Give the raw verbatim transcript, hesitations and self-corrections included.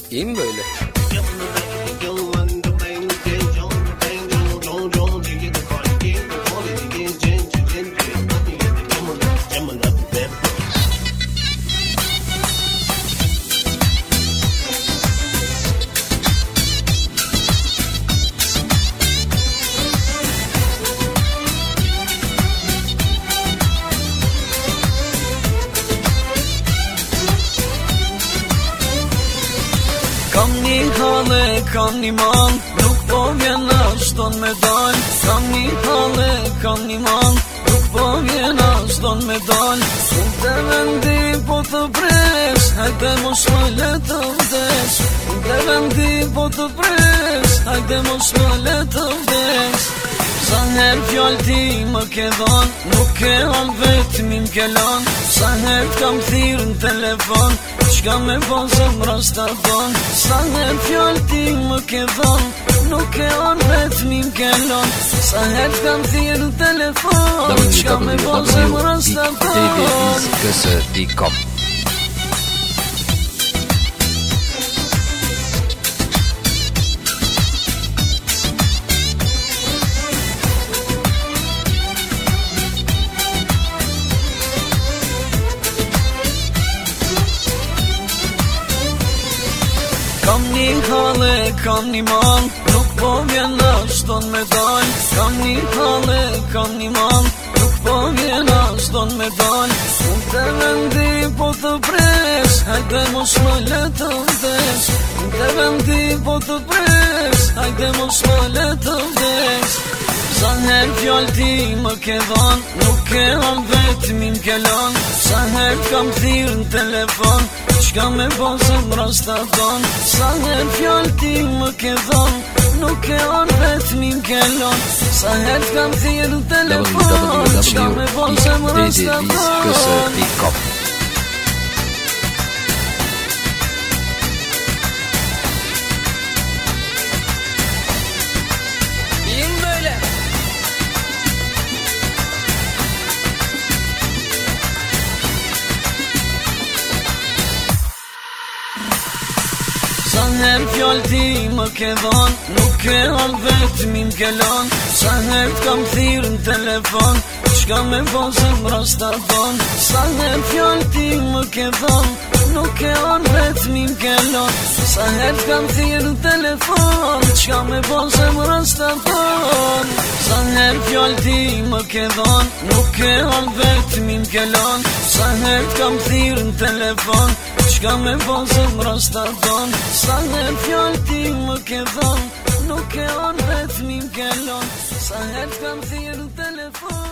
İyi mi böyle? Kam një hale, kam një man, nuk po vjen ashton me dal. Kam një hale, kam një man, nuk po vjen ashton me dal. Unë të vendi po të pres, hajde mos më le të vdes. Unë të vendi po të pres, hajde mos më le të vdes. Sa her fjall ti më ke dhon, nuk e han vetëmi m'ke lan. Sa her t'kam thirë në telefon, qka me bon zemra s'ta don. Sa her fjall ti më ke dhon, nuk e han vetëmi m'ke lan. Sa her t'kam thirë në telefon, qka me bon zemra s'ta don. w w w punkt d j s punkt com Kam një hale, kam një man, nuk po vjen ashton me dal. Kam një hale, kam një man, nuk po vjen ashton me dal. Unë të vendi po të pres, hajde mos më le të vdes. Unë të vendi po të pres, hajde mos më le të vdes. Sa her fjall ti më ke dhon, nuk e han vetëmi m'ke lan. Sa her t'kam thirë në telefon, qka me bon zemra s'ta don. Sa her fjall ti më ke dhon, nuk e han vetëmi m'ke lan. Sa her t'kam thirë në telefon, qka me bon zemra s'ta don. Sa her fjall ti më ke dhon, nuk e han vetëmi m'ke lan. Sa her t'kam thirë në telefon, qka me bon zemra s'ta don. Sa her fjall ti më ke dhon, nuk e han vetëmi m'ke lan. Sa her t'kam thirë në telefon, qka me bon zemra s'ta don. Sa her fjall ti më ke dhon, nuk e han vetëmi m'ke lan. Sa her t'kam thirë në telefon, qka me bon zemra s'ta don. Sa her fjall ti më ke dhon, nuk e han vetëmi m'ke lan. Sa her t'kam thirë në telefon.